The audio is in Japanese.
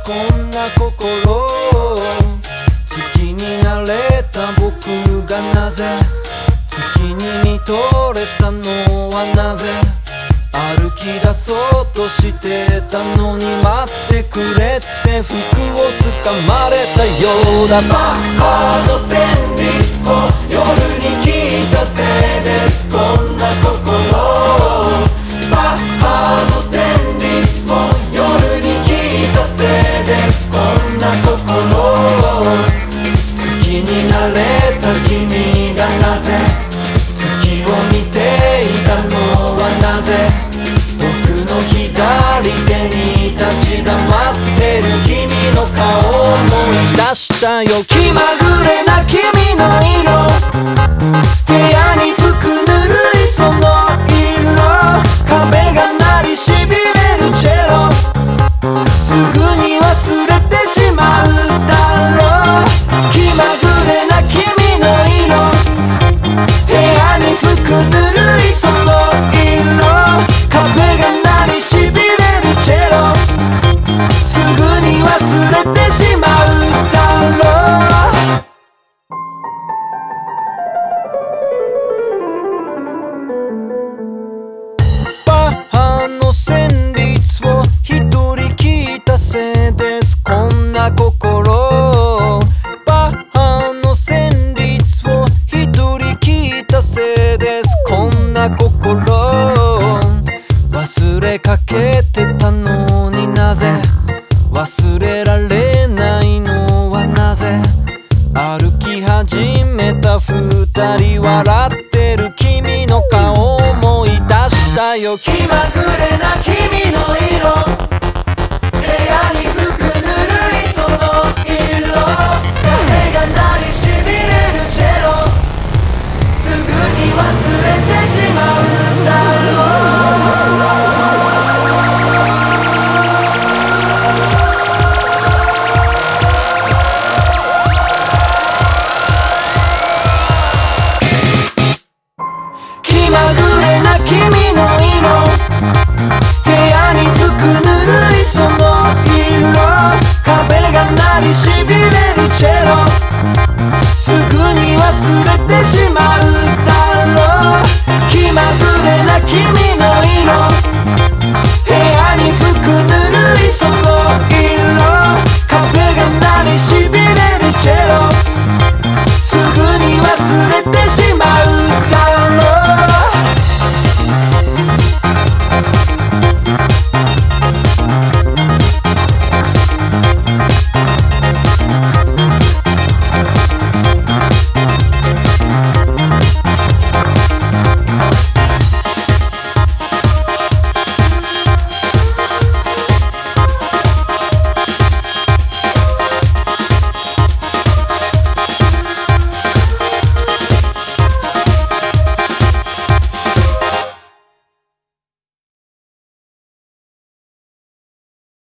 こんな心、好きになれた僕がなぜ月に見とれたのはなぜ、歩き出そうとしてたのに待ってくれって服をつかまれたようだ。バッハの旋律を夜に聞いたせいです、こんな心。バッハの旋律を夜に聞いたせいです、こんな心。好きになれた君がなぜ月を見ていたのはなぜ、僕の左手に立ち止まってる君の顔を思い出したよ。気まぐれな君の色、部屋に吹くぬるいその色、壁が鳴りしびれるチェロ、すぐに忘れてしまうだろう。気まぐれな君の色、部屋に吹くぬるいその色、壁が鳴りしびれるチェロ、すぐに忘れてしまうだろう。バッハの旋律を一人聞いたせいです、こんな心。バッハの旋律を一人聞いたせいです、こんな心。忘れかけてたのになぜ忘れられないのはなぜ、歩き始めた二人笑ってる君の顔を思い出したよ。気まぐれな君の色、部屋に吹くぬるいその色、壁が鳴りしびれるチェロ、すぐに忘れてしまうだろう。気まぐれな君の色、部屋に吹くぬるいその色、壁が鳴りしびれるチェロ、すぐに忘れてしまう